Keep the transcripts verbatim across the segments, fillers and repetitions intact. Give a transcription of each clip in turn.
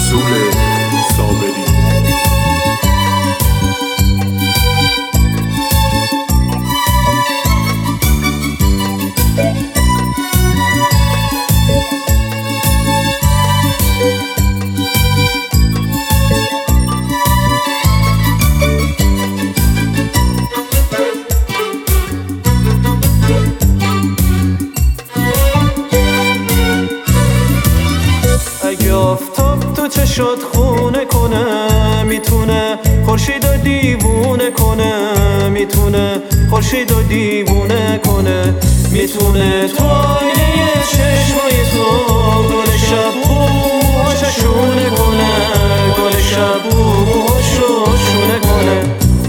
رسول صابری. اگه آفتاب تو چشات خونه کنه، میتونه خورشیدو دیوونه کنه، میتونه خورشیدو دیوونه کنه، میتونه تو آینه چشمای تو گل شب موهاشو شونه کنه، گل شب موهاشو شونه کنه.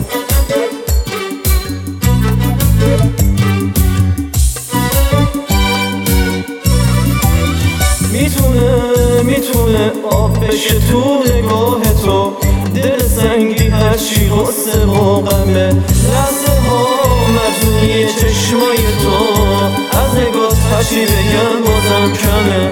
میتونه میتونه آب بشه تو نگاه تو، دل سنگی هرچی غصه و غمه، لحظه ها مرزونی چشمای تو، از نگاه هرچی بگم بازم کمه.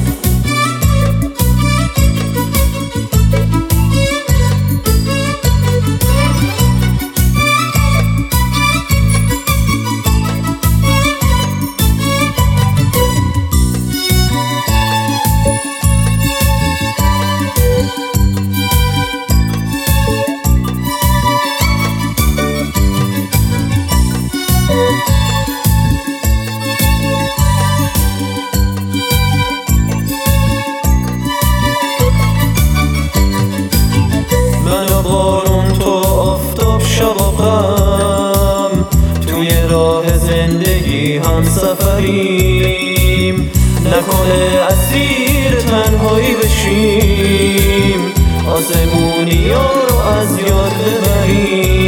بارون تو آفتاب شباقم، توی راه زندگی هم سفریم، نکنه اسیر تنهایی بشیم، آسمونی ها رو از یاد ببریم.